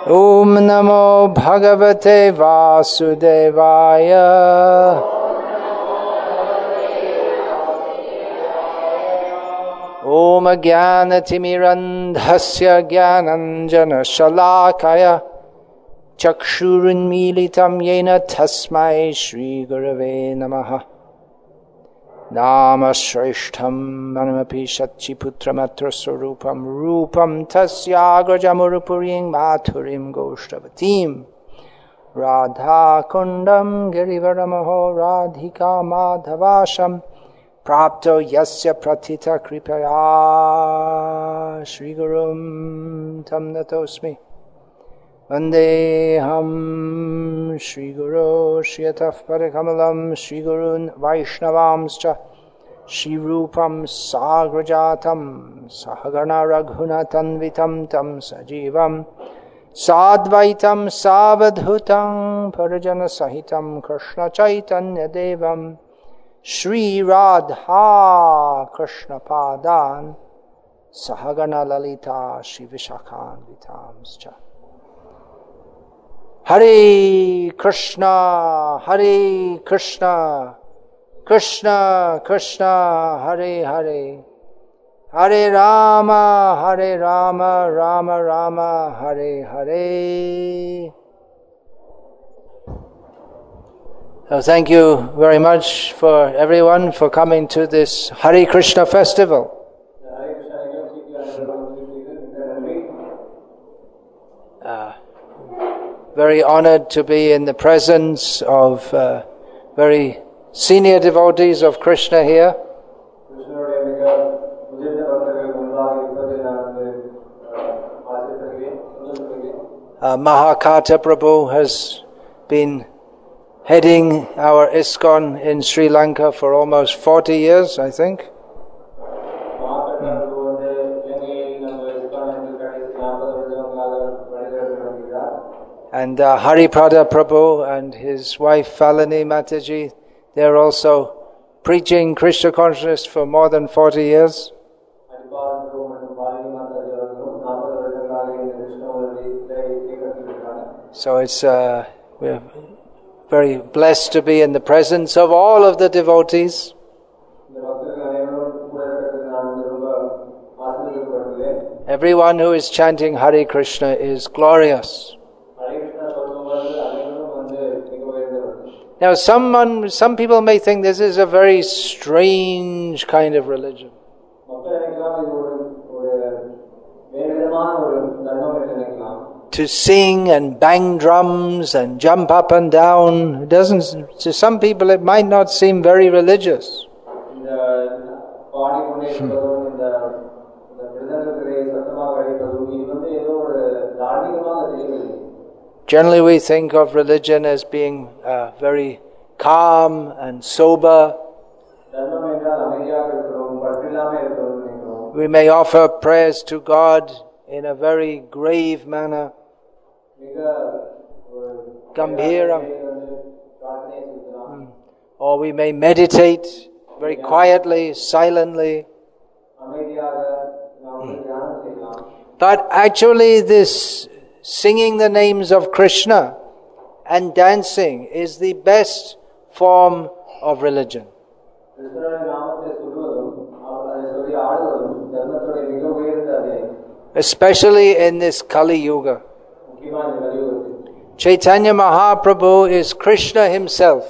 Om Namo Bhagavate Vasudevaya. Om Jnanatimmirandhasya Jnananjana Shalakaya Chakshurunmilitam Yena Tasmai Shri Gurave Namaha. Nama Shreshtham Manamapi Satchiputramatra Swarupam Rupam Tasyagrajamurupuring Maturim Goshtavatim Radha Kundam Girivaramaho Radhika Madhavasham Prapto Yasya Pratita Kripaya Shri Gurum Tam Natosmi Vandeham Shri Guru Shriyataf Parikamalam Shri Gurun Vaishnavamscha Shri Rupam Sagrajatam Sahagana Raghunatanvitam Tam Sajivam Sadvaitam Savadhutam Parajana Sahitam Krishna Chaitanya Devam Shri Radha Krishna Padan Sahagana Lalita Shri Vishakhan Vitamscha. Hare Krishna, Krishna Krishna, Hare Hare, Hare Rama, Rama Rama, Hare Hare. So thank you very much for everyone for coming to this Hare Krishna festival. Very honored to be in the presence of very senior devotees of Krishna here. Mahakata Prabhu has been heading our ISKCON in Sri Lanka for almost 40 years, I think. And Haripada Prabhu and his wife Falani Mataji, they're also preaching Krishna consciousness for more than 40 years. So it's we're very blessed to be in the presence of all of the devotees. Everyone who is chanting Hare Krishna is glorious. Now some people may think this is a very strange kind of religion. To sing and bang drums and jump up and down, to some people it might not seem very religious. Generally we think of religion as being very calm and sober. We may offer prayers to God in a very grave manner. Gambhira. Or we may meditate very quietly, silently. But actually this singing the names of Krishna and dancing is the best form of religion. Especially in this Kali Yuga. Chaitanya Mahaprabhu is Krishna himself.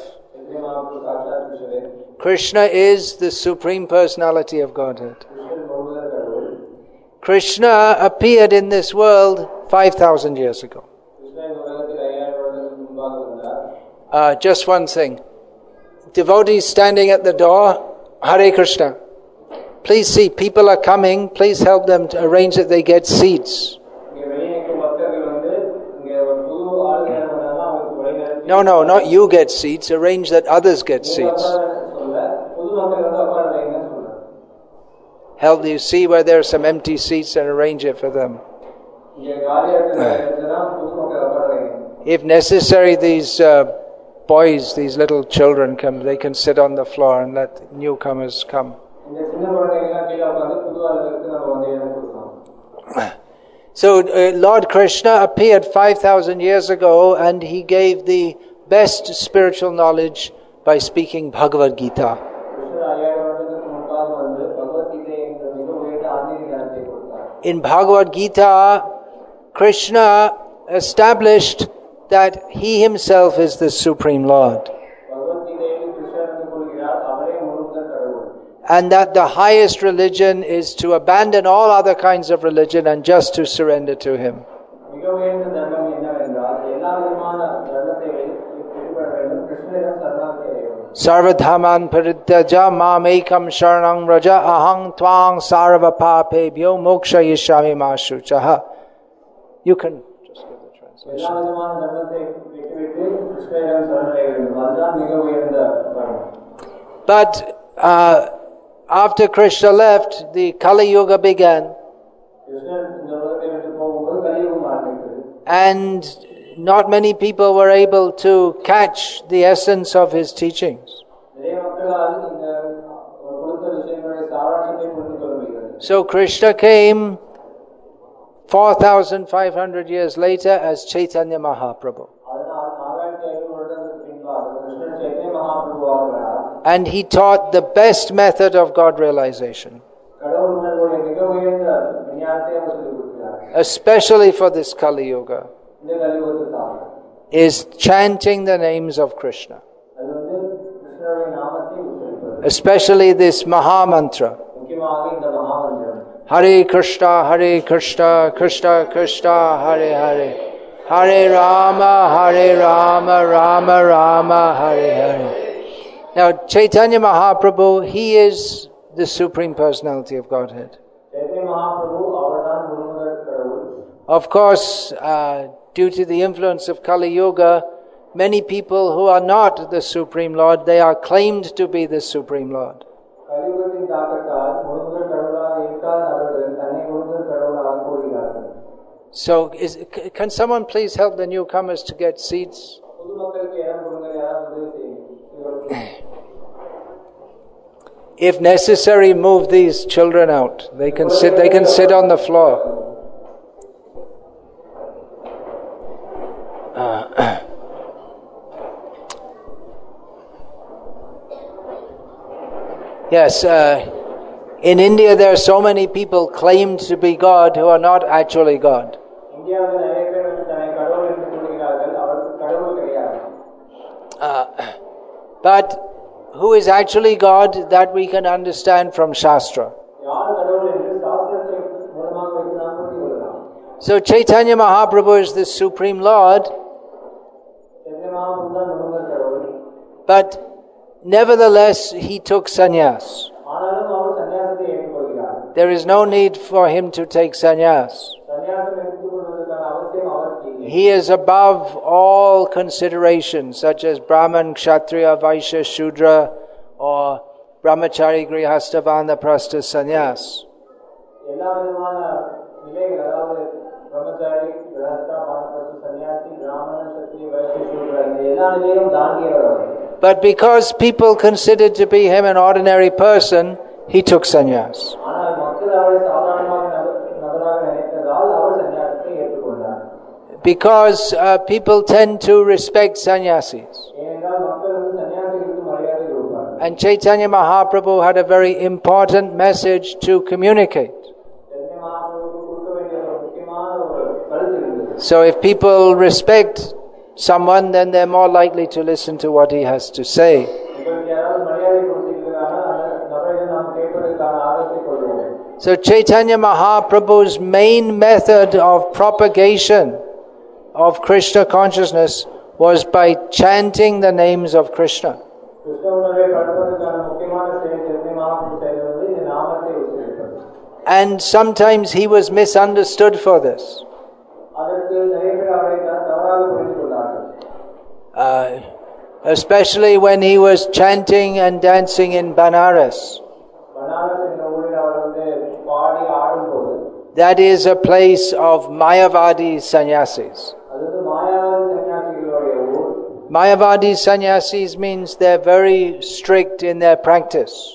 Krishna is the Supreme Personality of Godhead. Krishna appeared in this world 5,000 years ago. Just one thing. Devotees standing at the door, Hare Krishna. Please see, people are coming. Please help them to arrange that they get seats. No, not you get seats. Arrange that others get seats. Help you see where there are some empty seats and arrange it for them. If necessary, these boys, these little children come, they can sit on the floor and let newcomers come. So Lord Krishna appeared 5,000 years ago and he gave the best spiritual knowledge by speaking Bhagavad Gita. In Bhagavad Gita, Krishna established that he himself is the Supreme Lord. And that the highest religion is to abandon all other kinds of religion and just to surrender to him. Sarvadhaman parityaja mamekam sharanam raja ahang tvang sarva papebhyo moksha yishami ma shuchaha. You can just give the translation. But after Krishna left, the Kali Yuga began. And not many people were able to catch the essence of his teachings. So Krishna came 4,500 years later as Chaitanya Mahaprabhu. And he taught the best method of God realization, especially for this Kali Yuga, is chanting the names of Krishna, especially this Maha Mantra. Hare Krishna, Krishna Krishna, Hare Hare, Hare Rama, Rama Rama, Hare Hare. Now, Chaitanya Mahaprabhu, he is the Supreme Personality of Godhead. Of course, due to the influence of Kali Yuga, many people who are not the Supreme Lord, they are claimed to be the Supreme Lord. So, can someone please help the newcomers to get seats? If necessary, move these children out. They can sit on the floor. Yes, in India there are so many people claimed to be God who are not actually God. But who is actually God, that we can understand from Shastra. So Chaitanya Mahaprabhu is the Supreme Lord, but nevertheless he took sannyas. There is no need for him to take sannyas. He is above all considerations, such as Brahman, Kshatriya, Vaishya, Shudra, or Brahmachari, Grihastha, Vanaprastha, Sannyas. But because people considered to be him an ordinary person, he took sannyas. Because people tend to respect sannyasis. And Chaitanya Mahaprabhu had a very important message to communicate. So if people respect someone, then they're more likely to listen to what he has to say. So Chaitanya Mahaprabhu's main method of propagation of Krishna consciousness was by chanting the names of Krishna. And sometimes he was misunderstood for this. Especially when he was chanting and dancing in Banaras. That is a place of Mayavadi sannyasis. Mayavadi sannyasis means they're very strict in their practice.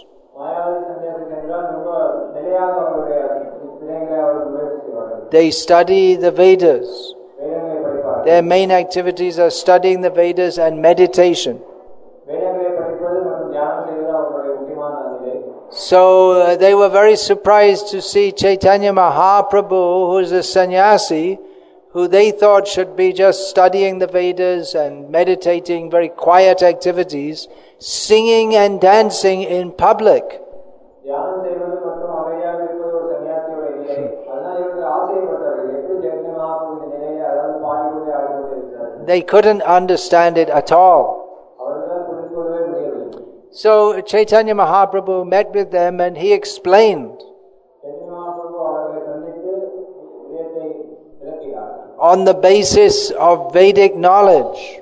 They study the Vedas. Their main activities are studying the Vedas and meditation. So they were very surprised to see Chaitanya Mahaprabhu, who is a sannyasi, who they thought should be just studying the Vedas and meditating, very quiet activities, singing and dancing in public. They couldn't understand it at all. So Chaitanya Mahaprabhu met with them and he explained on the basis of Vedic knowledge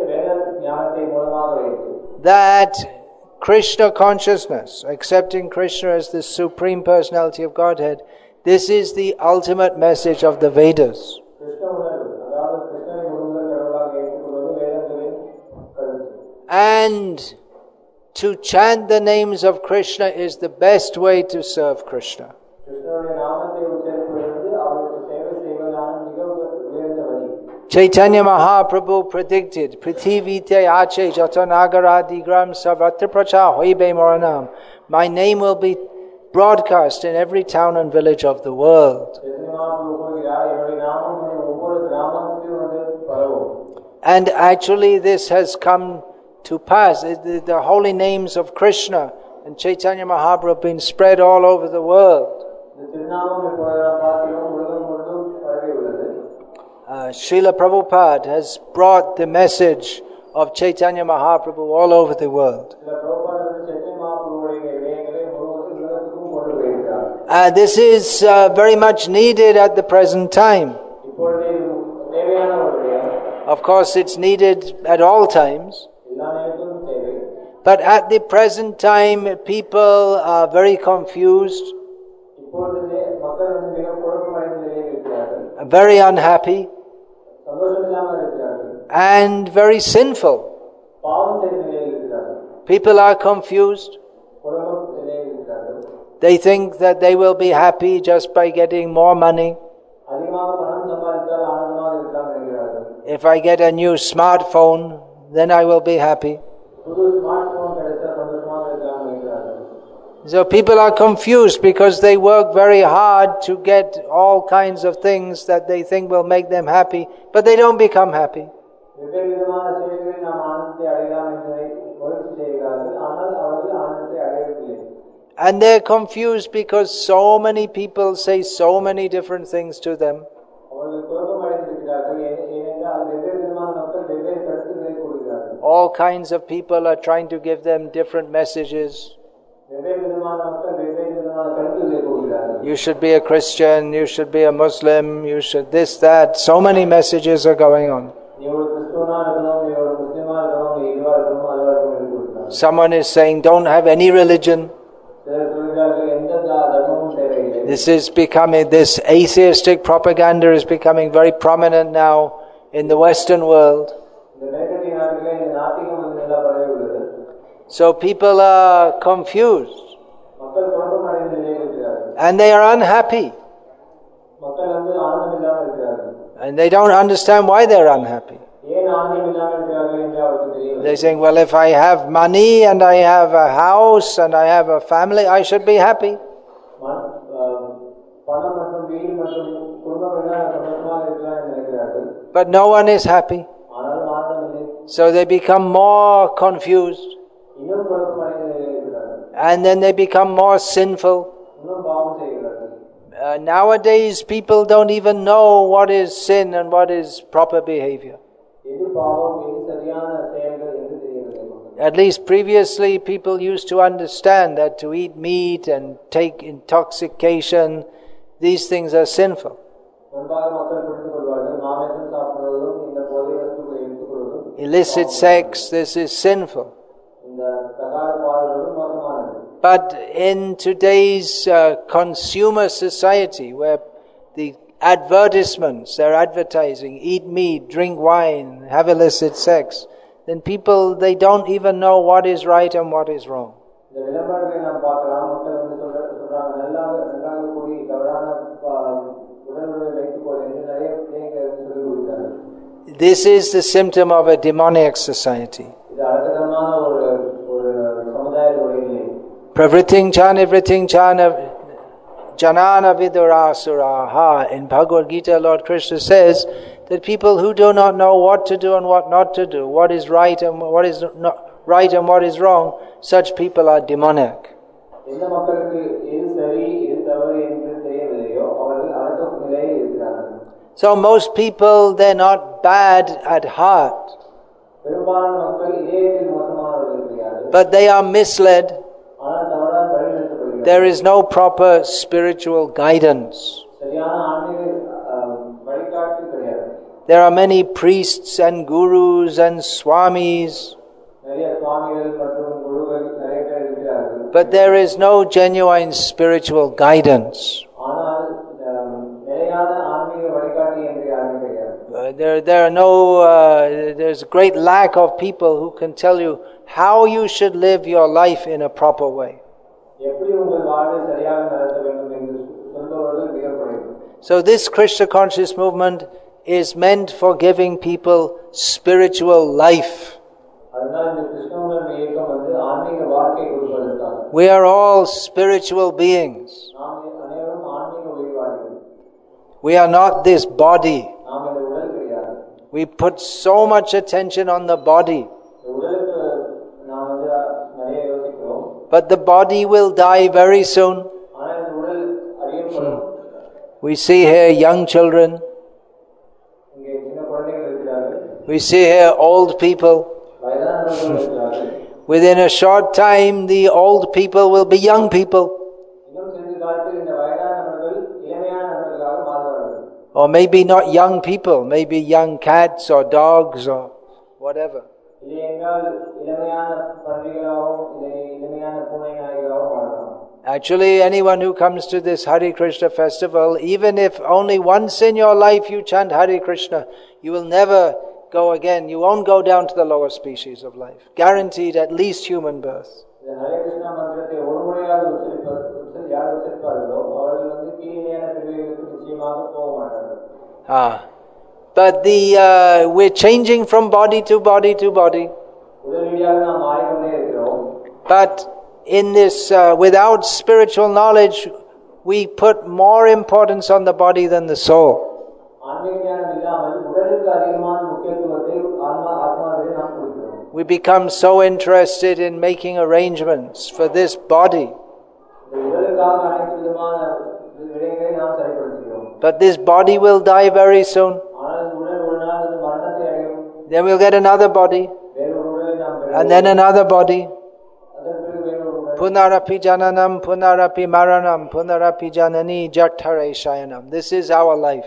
that Krishna consciousness, accepting Krishna as the Supreme Personality of Godhead, this is the ultimate message of the Vedas. And to chant the names of Krishna is the best way to serve Krishna. Chaitanya Mahaprabhu predicted, Prithivite ache jatanagara savatra pracha hoibe moranam. My name will be broadcast in every town and village of the world. And actually this has come to pass. The holy names of Krishna and Chaitanya Mahaprabhu have been spread all over the world. Srila Prabhupada has brought the message of Chaitanya Mahaprabhu all over the world. This is very much needed at the present time. Of course, it's needed at all times. But at the present time, people are very confused, very unhappy, and very sinful. People are confused. They think that they will be happy just by getting more money. If I get a new smartphone, then I will be happy. So people are confused because they work very hard to get all kinds of things that they think will make them happy, but they don't become happy. And they're confused because so many people say so many different things to them. All kinds of people are trying to give them different messages. You should be a Christian, you should be a Muslim, you should this, that. So many messages are going on. Someone is saying, don't have any religion. This atheistic propaganda is becoming very prominent now in the Western world. So people are confused and they are unhappy. And they don't understand why they're unhappy. They're saying, well, if I have money and I have a house and I have a family, I should be happy. But no one is happy. So they become more confused. And then they become more sinful. Nowadays people don't even know what is sin and what is proper behavior. At least previously people used to understand that to eat meat and take intoxication, these things are sinful. Illicit sex, this is sinful. But in today's consumer society, where the advertisements, they're advertising, eat meat, drink wine, have illicit sex, then people, they don't even know what is right and what is wrong. This is the symptom of a demonic society. Pravriting chana janana vidurasuraha. In Bhagavad Gita, Lord Krishna says that people who do not know what to do and what not to do, what is right and what is not right and what is wrong, such people are demonic. So most people, they're not bad at heart, but they are misled. There is no proper spiritual guidance. There are many priests and gurus and swamis, but there is no genuine spiritual guidance. There's a great lack of people who can tell you how you should live your life in a proper way. So this Krishna conscious movement is meant for giving people spiritual life. We are all spiritual beings. We are not this body. We put so much attention on the body. But the body will die very soon. We see here young children. We see here old people. Within a short time, the old people will be young people. Or maybe not young people, maybe young cats or dogs or whatever. Actually, anyone who comes to this Hare Krishna festival, even if only once in your life you chant Hare Krishna, you will never go again. You won't go down to the lower species of life. Guaranteed at least human birth. But we're changing from body to body to body. But in this, without spiritual knowledge, we put more importance on the body than the soul. We become so interested in making arrangements for this body. But this body will die very soon. Then we'll get another body. And then another body. Punarapi jananam, punarapi maranam, punarapi janani jathare shayanam. This is our life.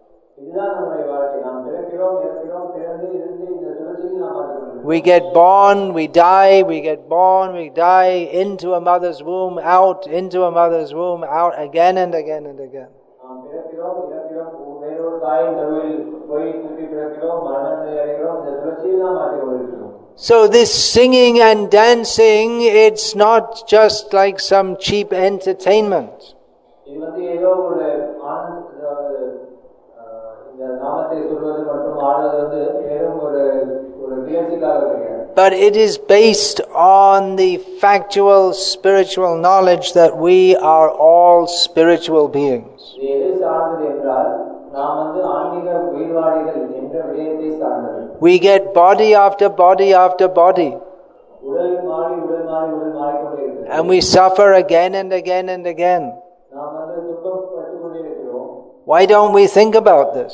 We get born, we die, we get born, we die, into a mother's womb, out, into a mother's womb, out, again and again and again. So this singing and dancing, it's not just like some cheap entertainment. But it is based on the factual spiritual knowledge that we are all spiritual beings. We get body after body after body. And we suffer again and again and again. Why don't we think about this?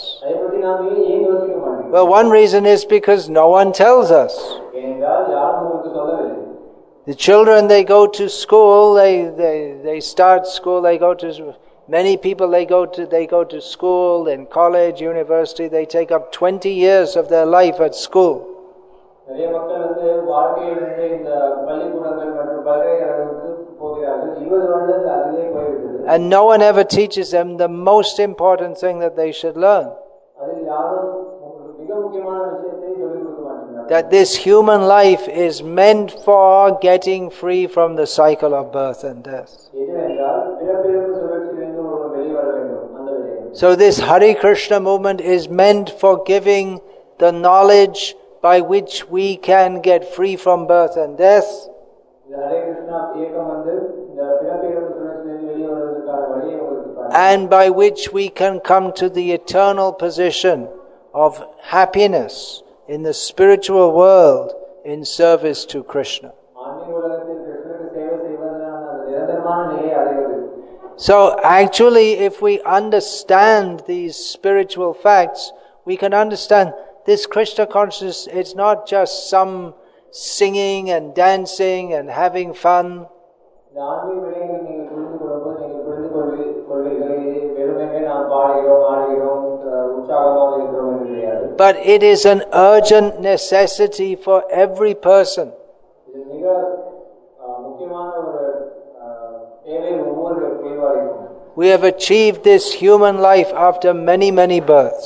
Well, one reason is because no one tells us. The children, they go to school, they start school, they go to, many people they go to school, then college, university, they take up 20 years of their life at school. And no one ever teaches them the most important thing that they should learn. That this human life is meant for getting free from the cycle of birth and death. So this Hare Krishna movement is meant for giving the knowledge by which we can get free from birth and death. And by which we can come to the eternal position of happiness in the spiritual world in service to Krishna. So actually, if we understand these spiritual facts, we can understand this Krishna consciousness, it's not just some singing and dancing and having fun. But it is an urgent necessity for every person. We have achieved this human life after many, many births.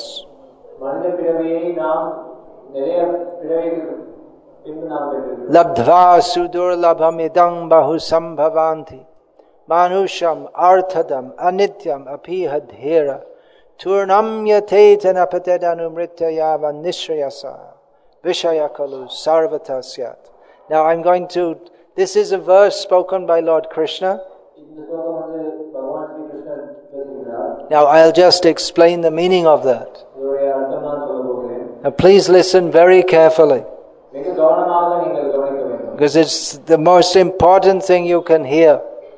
Labdva sudurlabham idang bahusambhavanti manusham arthadam anityam apihadhera turnam yatetana patedanumrityayava nishrayasa vishayakalu sarvatasyat. Now I'm going to, this is a verse spoken by Lord Krishna. Now I'll just explain the meaning of that. Now please listen very carefully, because it's the most important thing you can hear.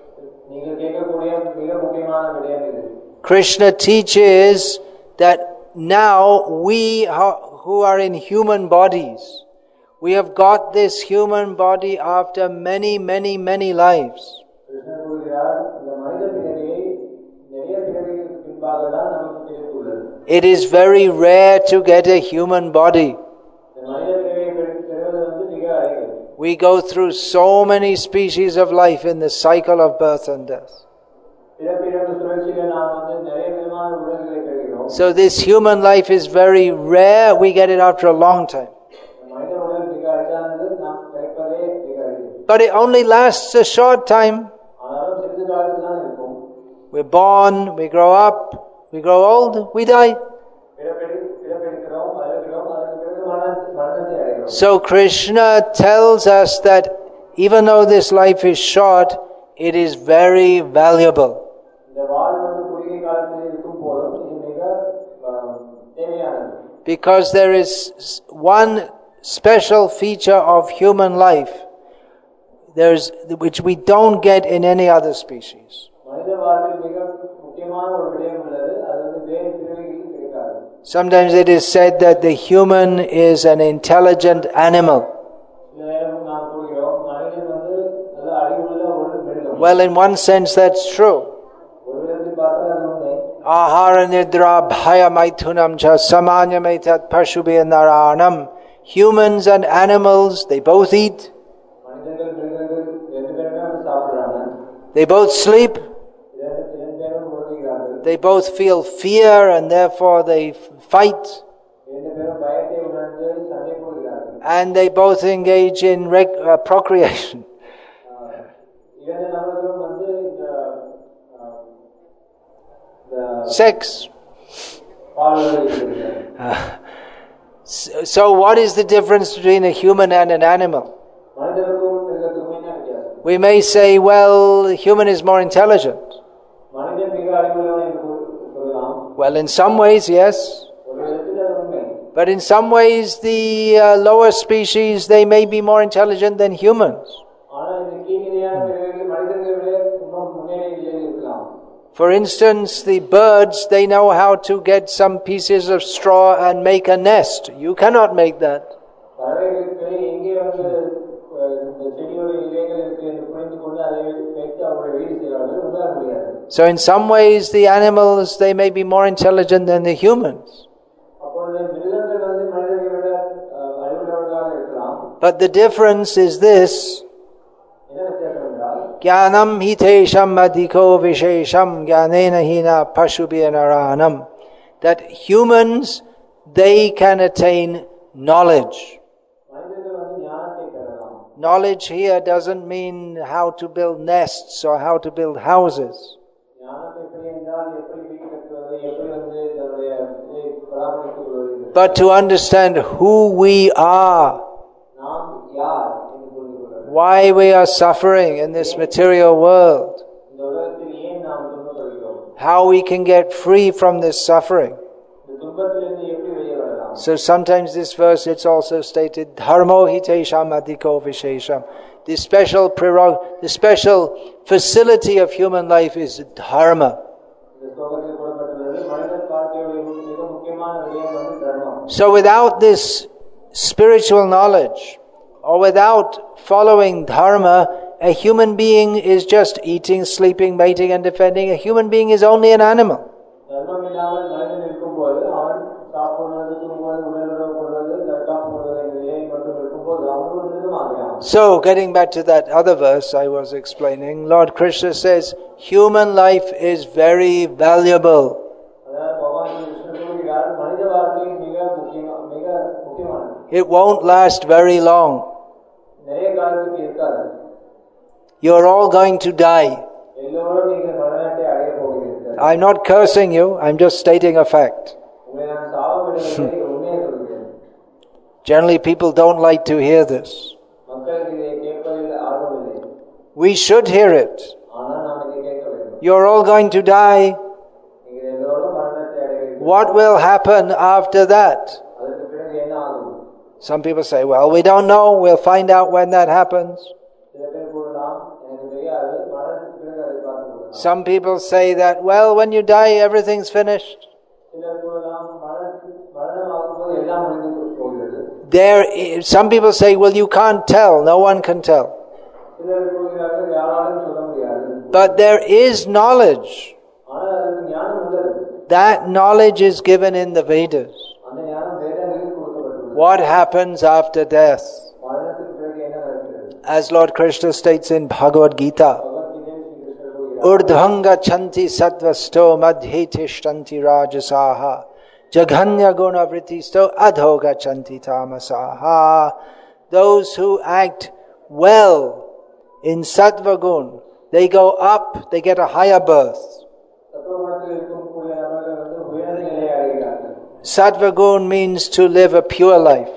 Krishna teaches that now we who are in human bodies, we have got this human body after many, many, many lives. It is very rare to get a human body. We go through so many species of life in the cycle of birth and death. So this human life is very rare. We get it after a long time. But it only lasts a short time. We're born, we grow up, we grow old, we die. So Krishna tells us that even though this life is short, it is very valuable. Because there is one special feature of human life which we don't get in any other species. Sometimes it is said that the human is an intelligent animal. Well, in one sense that's true. Ahara nidra bhaya maithunam cha samanyamaitat pashubhe naranam. Humans and animals, they both eat. They both sleep. They both feel fear and therefore they fight. And they both engage in procreation. Sex. So what is the difference between a human and an animal? We may say, well, the human is more intelligent. Well, in some ways, yes. But in some ways, the lower species, they may be more intelligent than humans. For instance, the birds, they know how to get some pieces of straw and make a nest. You cannot make that. So in some ways, the animals, they may be more intelligent than the humans. But the difference is this. Jnanam hitesham adhiko vishesham jnanena hina pashubhya naranam. That humans, they can attain knowledge. Knowledge here doesn't mean how to build nests or how to build houses. but to understand who we are, why we are suffering in this material world, how we can get free from this suffering. So sometimes this verse, it's also stated, Dharmo hitesham adhiko vishesham. The special facility of human life is dharma. So without this spiritual knowledge, or without following dharma, a human being is just eating, sleeping, mating and defending. A human being is only an animal. So, getting back to that other verse I was explaining, Lord Krishna says, human life is very valuable. It won't last very long. You're all going to die. I'm not cursing you, I'm just stating a fact. Generally, people don't like to hear this. We should hear it. You're all going to die. What will happen after that? Some people say, well, we don't know. We'll find out when that happens. Some people say that, well, when you die, everything's finished. Some people say, well, you can't tell. No one can tell. But there is knowledge. That knowledge is given in the Vedas. What happens after death? As Lord Krishna states in Bhagavad Gita, Urdhvanga chanti sattvasto madhe tishtanti rajasaha jaghanya guna vritisto adhoga chanti tamasaha. Those who act well in sattva gun, they go up, they get a higher birth. Sattva gun means to live a pure life.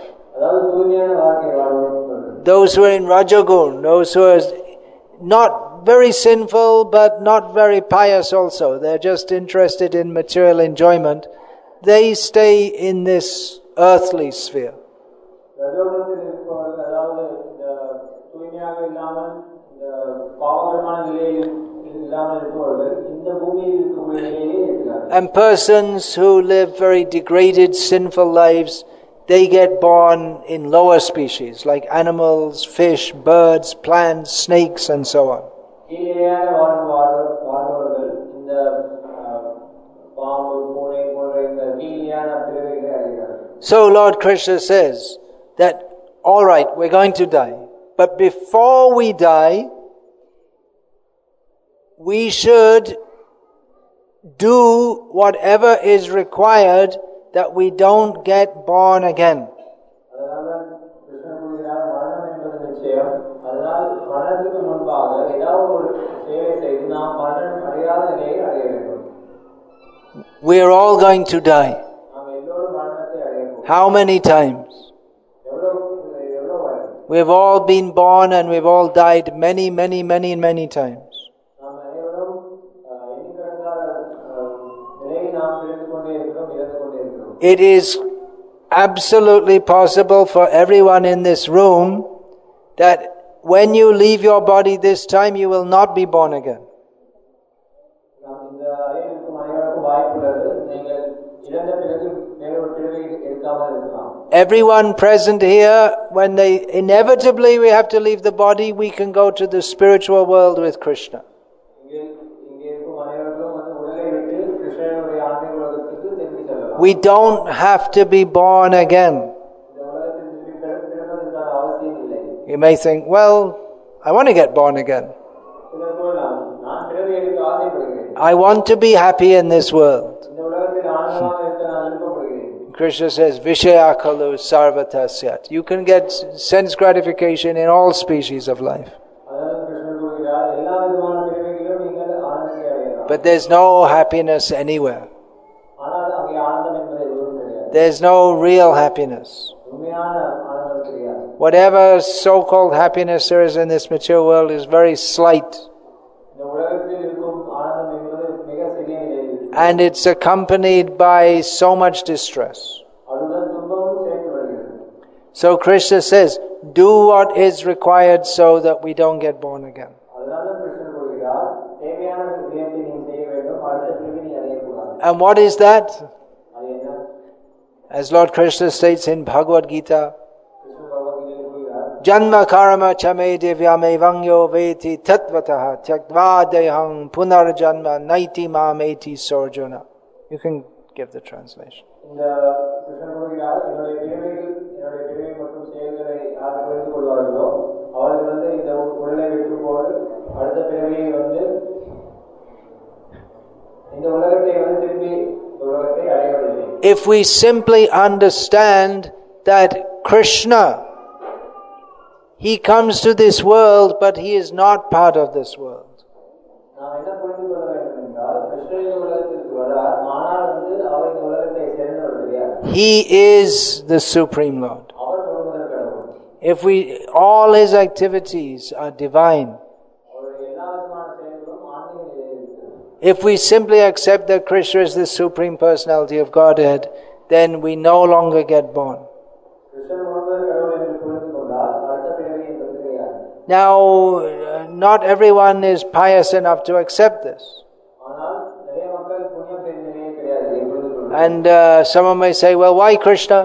Those who are in Rajagun, those who are not very sinful but not very pious also, they're just interested in material enjoyment, they stay in this earthly sphere. And persons who live very degraded, sinful lives, they get born in lower species, like animals, fish, birds, plants, snakes, and so on. So Lord Krishna says that, all right, we're going to die. But before we die, we should do whatever is required that we don't get born again. We are all going to die. How many times? We've all been born and we've all died many, many, many, many times. It is absolutely possible for everyone in this room that when you leave your body this time, you will not be born again. Everyone present here, when inevitably we have to leave the body, we can go to the spiritual world with Krishna. We don't have to be born again. You may think, well, I want to get born again. I want to be happy in this world. Krishna says, Vishaya khalu sarvata syat. You can get sense gratification in all species of life. But there's no happiness anywhere. There's no real happiness. Whatever so-called happiness there is in this material world is very slight. And it's accompanied by so much distress. So Krishna says, do what is required so that we don't get born again. And what is that? As Lord Krishna states in Bhagavad Gita, Janma karma chame divyame vangyo veti tatvataha tyaktva dehang punarjanma naiti mameti sorjuna. You can give the translation. If we simply understand that Krishna, He comes to this world, but He is not part of this world. He is the Supreme Lord. If all His activities are divine, if we simply accept that Krishna is the Supreme Personality of Godhead, then we no longer get born. Now, not everyone is pious enough to accept this. And someone may say, well, why Krishna?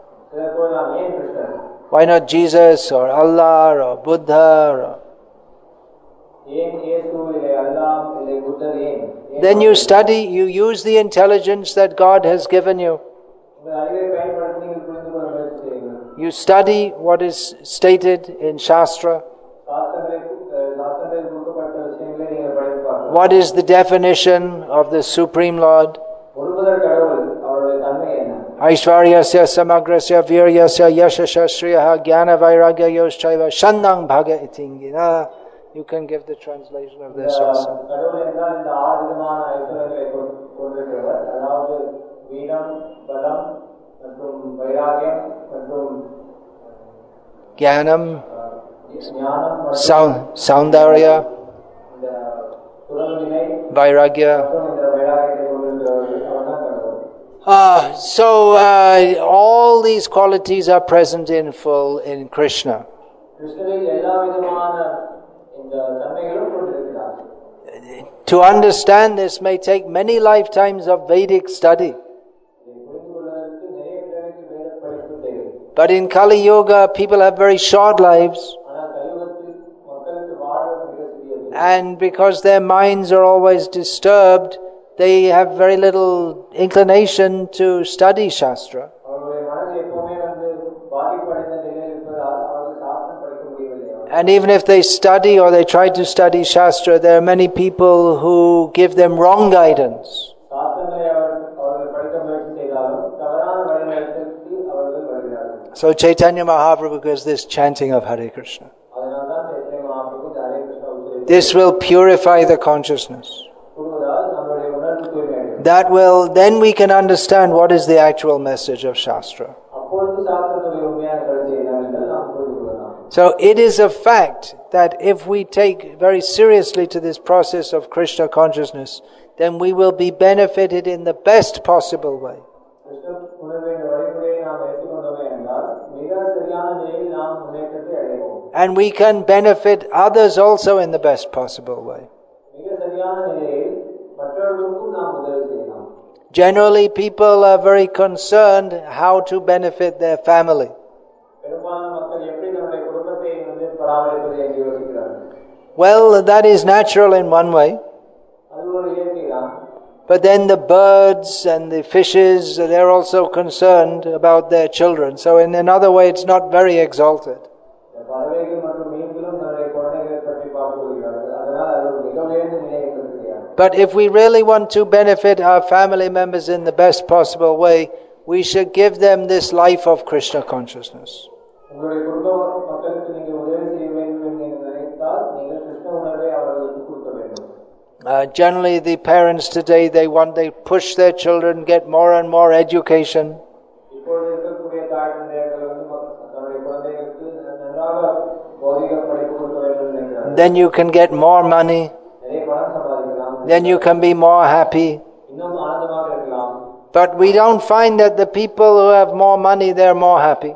Why not Jesus or Allah or Buddha? Then you study, you use the intelligence that God has given you. You study what is stated in Shastra. What is the definition of the Supreme Lord? Aishvaryasya samagrasya viryasya yashasya shriyaha jnana vairagya yoshchaiva shannang bhaga itingina. You can give the translation of this also. Jnanam, Saundarya, Vairagya. So all these qualities are present in full in Krishna. To understand this may take many lifetimes of Vedic study. But in Kali Yuga, people have very short lives. And because their minds are always disturbed, they have very little inclination to study Shastra. And even if they study or they try to study Shastra, there are many people who give them wrong guidance. So Chaitanya Mahaprabhu gives this chanting of Hare Krishna. This will purify the consciousness. Then we can understand what is the actual message of Shastra. So it is a fact that if we take very seriously to this process of Krishna consciousness, then we will be benefited in the best possible way. And we can benefit others also in the best possible way. Generally, people are very concerned how to benefit their family. Well, that is natural in one way. But then the birds and the fishes, they're also concerned about their children. So in another way, it's not very exalted. But if we really want to benefit our family members in the best possible way, we should give them this life of Krishna consciousness. Generally, the parents today, they push their children get more and more education. Then you can get more money. Then you can be more happy. But we don't find that the people who have more money, they're more happy.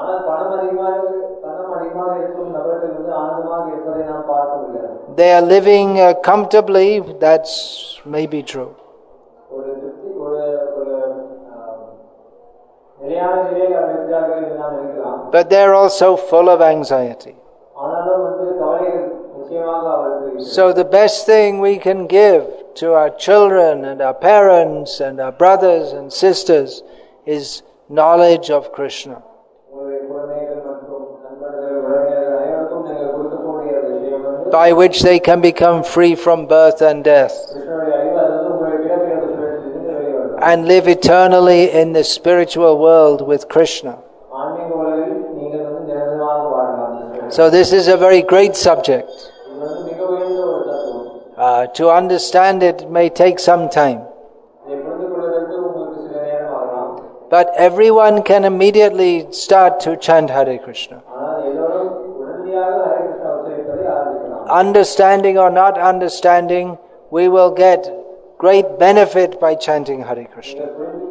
They are living comfortably. That's maybe true. But they're also full of anxiety. So the best thing we can give to our children and our parents and our brothers and sisters is knowledge of Krishna. By which they can become free from birth and death and live eternally in the spiritual world with Krishna. So this is a very great subject. To understand it may take some time. But everyone can immediately start to chant Hare Krishna. Understanding or not understanding, we will get great benefit by chanting Hare Krishna.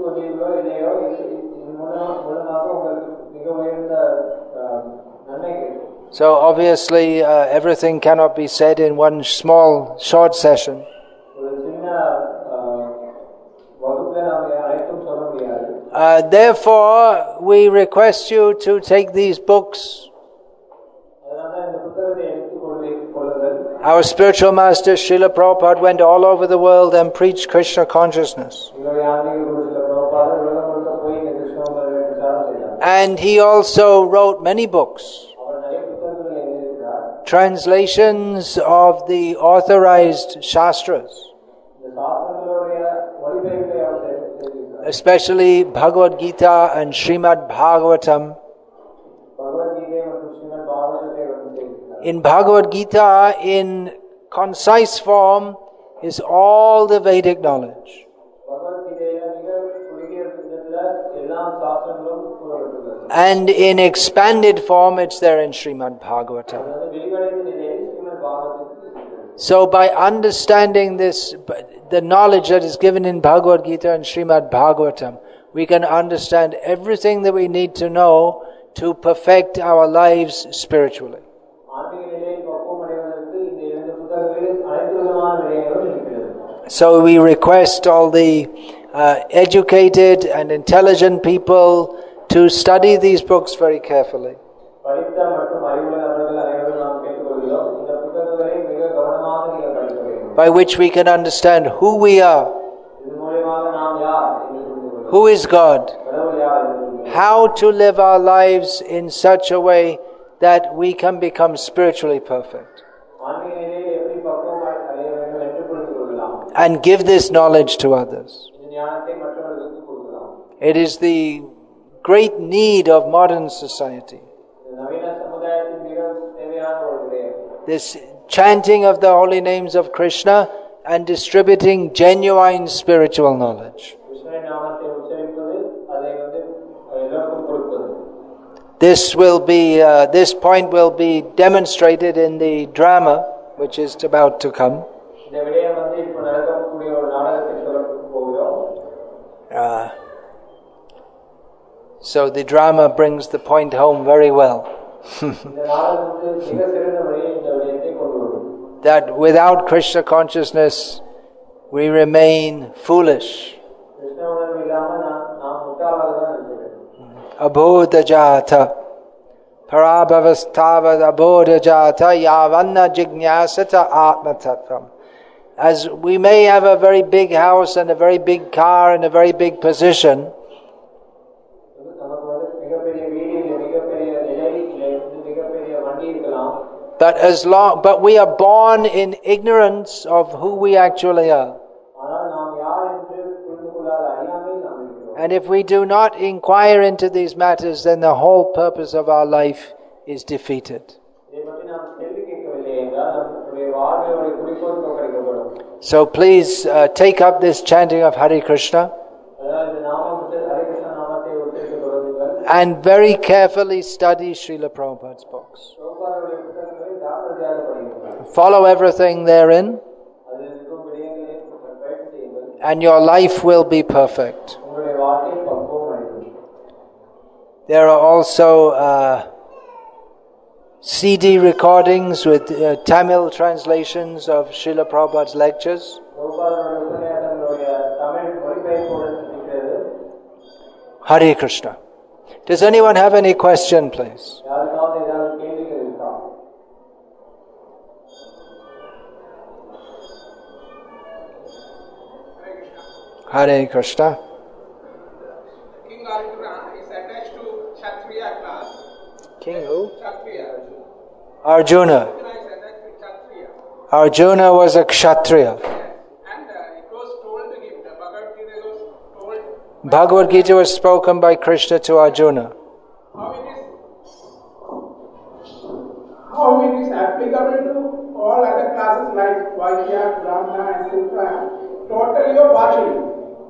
So obviously everything cannot be said in one small, short session. Therefore, we request you to take these books. Our spiritual master Srila Prabhupada went all over the world and preached Krishna consciousness. And he also wrote many books. Translations of the authorized Shastras. Especially Bhagavad Gita and Srimad Bhagavatam. In Bhagavad Gita, in concise form, is all the Vedic knowledge. And in expanded form, it's there in Srimad Bhagavatam. So by understanding this, the knowledge that is given in Bhagavad Gita and Srimad Bhagavatam, we can understand everything that we need to know to perfect our lives spiritually. So we request all the educated and intelligent people to study these books very carefully. By which we can understand who we are, who is God, how to live our lives in such a way that we can become spiritually perfect. And give this knowledge to others. It is the great need of modern society. This chanting of the holy names of Krishna and distributing genuine spiritual knowledge. This point will be demonstrated in the drama which is about to come. So the drama brings the point home very well. That without Krishna consciousness, we remain foolish. Abodhajata parabhavastavad abodhajata yavanna jignyasata atmatattvam. As we may have a very big house and a very big car and a very big position, but we are born in ignorance of who we actually are. And if we do not inquire into these matters, then the whole purpose of our life is defeated. So please take up this chanting of Hare Krishna and very carefully study Srila Prabhupada's books. Follow everything therein, and your life will be perfect. There are also CD recordings with Tamil translations of Srila Prabhupada's lectures. Hare Krishna. Does anyone have any question, please? Hare Krishna. King Arjuna is attached to Kshatriya class. King who? Kshatriya. Arjuna. Arjuna is attached to Kshatriya. Arjuna was a Kshatriya. And it was told to him, the Bhagavad Gita was told. Bhagavad Gita was spoken by Krishna to Arjuna. How it is applicable to all other classes like Vaishya, Brahmana and Shudra, totally or partially?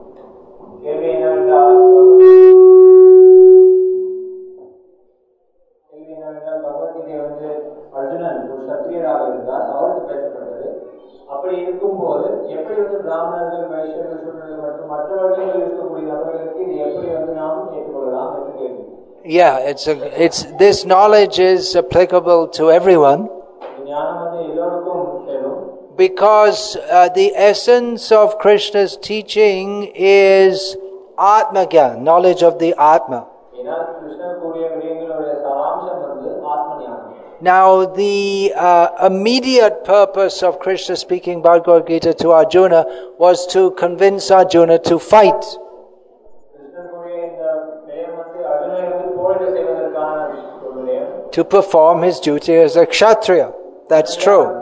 Bhagavad Gita Arjunan ஒரு சத்திரியராக இருந்தால் அவருக்கு பேசப்பட்டது. அப்படி இருக்கும்போது எப்படி பிராமணர்கள், வைஷ்யர்கள், சூத்திரர்கள் மற்றும் மற்றவர்கள் இருக்கக்கூடிய நபர்களுக்கு இது எப்படி நாம் ஏற்றுக்கொள்ளலாம் என்று கேள்வி. Yeah, it's this knowledge is applicable to everyone. Because the essence of Krishna's teaching is Atma Gyan, knowledge of the Atma. Now, the immediate purpose of Krishna speaking Bhagavad Gita to Arjuna was to convince Arjuna to fight. To perform his duty as a Kshatriya. That's true.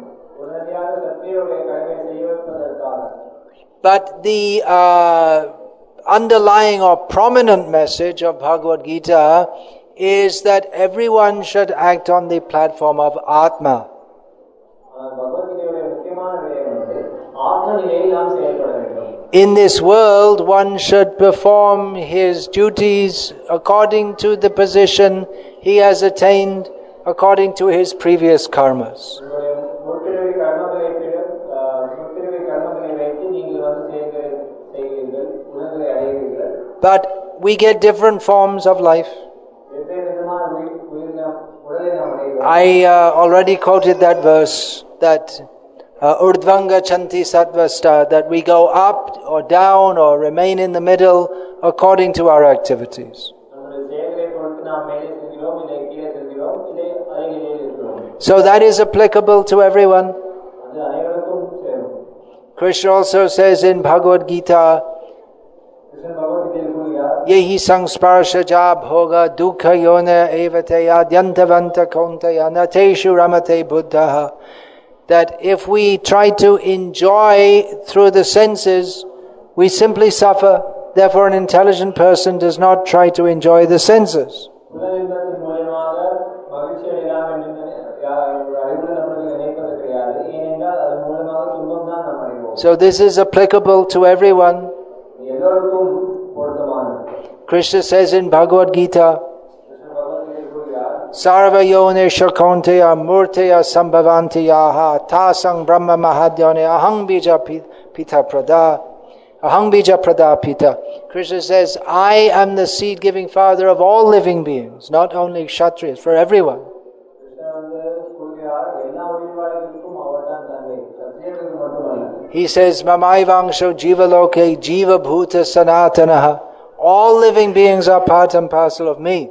But the underlying or prominent message of Bhagavad Gita is that everyone should act on the platform of Atma. In this world, one should perform his duties according to the position he has attained, according to his previous karmas. But we get different forms of life. I already quoted that verse that Urdvanga Chanti Satvasta, that we go up or down or remain in the middle according to our activities. So that is applicable to everyone. Krishna also says in Bhagavad Gita, Yehi sangsparshaja bhoga dukha yona evateya dyantavanta kontaya nateshu ramate buddhaha. That if we try to enjoy through the senses, we simply suffer. Therefore, an intelligent person does not try to enjoy the senses. So this is applicable to everyone. Krishna says in Bhagavad Gita, Sarva yonesha kaunteya murteya sambhavanti yaha tasang brahma mahadyane ahang bija pita prada. Ahang bija prada pita. Krishna says, I am the seed-giving father of all living beings, not only Kshatriyas, for everyone. He says, Mamaivangsho jivaloke jiva bhuta sanatanaha. All living beings are part and parcel of me.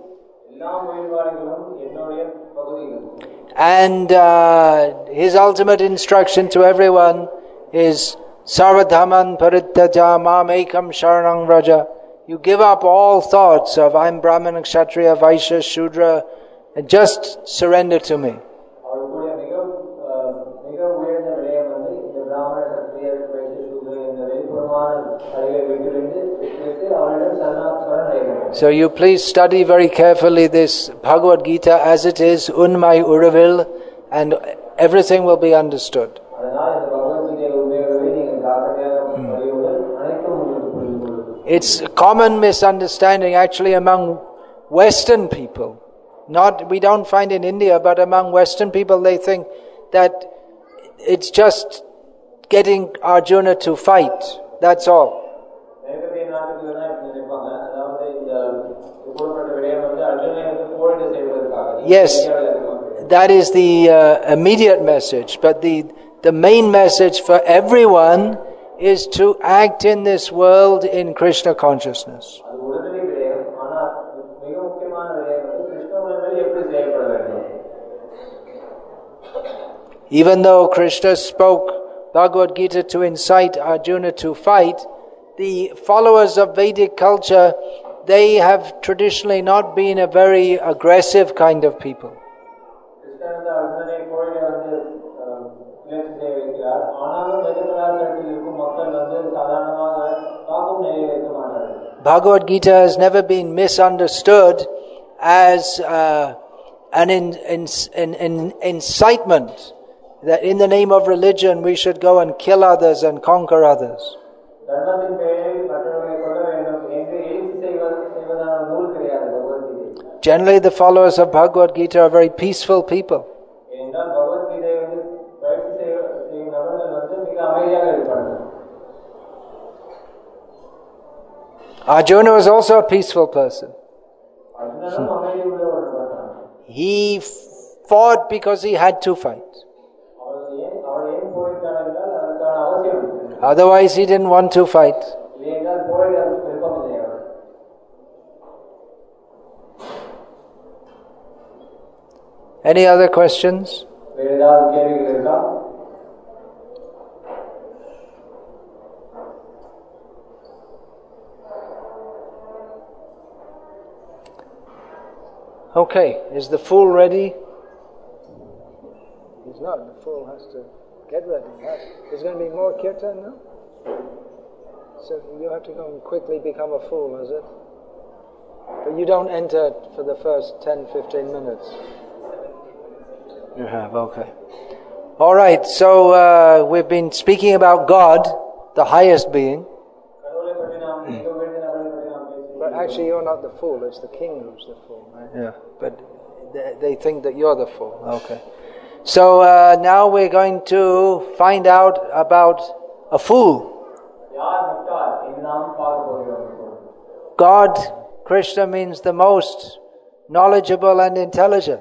And his ultimate instruction to everyone is Sarvadhaman parittaja mam ekam sharanang vraja. You give up all thoughts of I'm Brahman, Kshatriya, Vaishya, Shudra, and just surrender to me. So you please study very carefully this Bhagavad Gita as it is, Unmai Uravil, and everything will be understood. It's a common misunderstanding actually among Western people. We don't find in India, but among Western people they think that it's just getting Arjuna to fight. That's all. Yes, that is the immediate message, but the main message for everyone is to act in this world in Krishna consciousness. Even though Krishna spoke Bhagavad Gita to incite Arjuna to fight, the followers of Vedic culture, they have traditionally not been a very aggressive kind of people. Bhagavad Gita has never been misunderstood as an incitement that in the name of religion we should go and kill others and conquer others. Generally, the followers of Bhagavad Gita are very peaceful people. Arjuna was also a peaceful person. He fought because he had to fight. Otherwise, he didn't want to fight. Any other questions? Okay, is the fool ready? He's not. The fool has to get ready. There's going to be more kirtan now? So you have to go and quickly become a fool, is it? But you don't enter for the first 10-15 minutes. You have, okay. Alright, so we've been speaking about God, the highest being. But actually you're not the fool, it's the king who's the fool, right? Yeah, but they think that you're the fool. Okay. So now we're going to find out about a fool. God, Krishna, means the most knowledgeable and intelligent.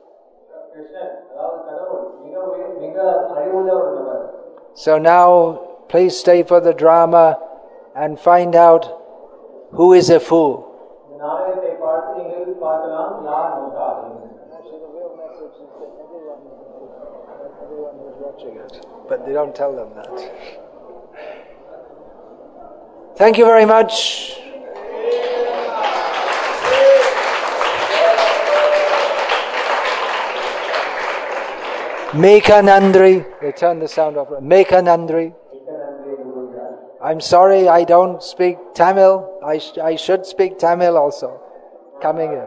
So now, please stay for the drama and find out who is a fool. Actually, the real message is that everyone is watching it, but they don't tell them that. Thank you very much. Mekhanandri. They turn the sound off. Mekhanandri. I'm sorry, I don't speak Tamil. I should speak Tamil also. Coming in.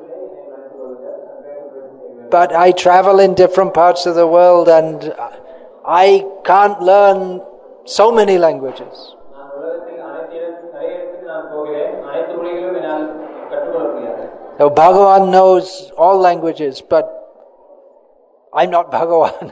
But I travel in different parts of the world and I can't learn so many languages. So Bhagavan knows all languages, but I'm not Bhagavan.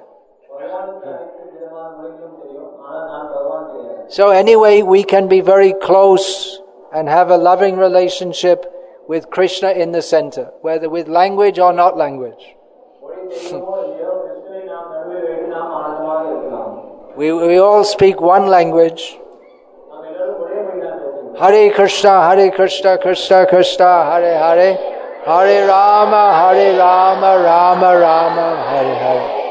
So anyway, we can be very close and have a loving relationship with Krishna in the center, whether with language or not language. We all speak one language. Hare Krishna, Krishna Krishna, Hare Hare, Hare Rama, Rama Rama, Hare Hare.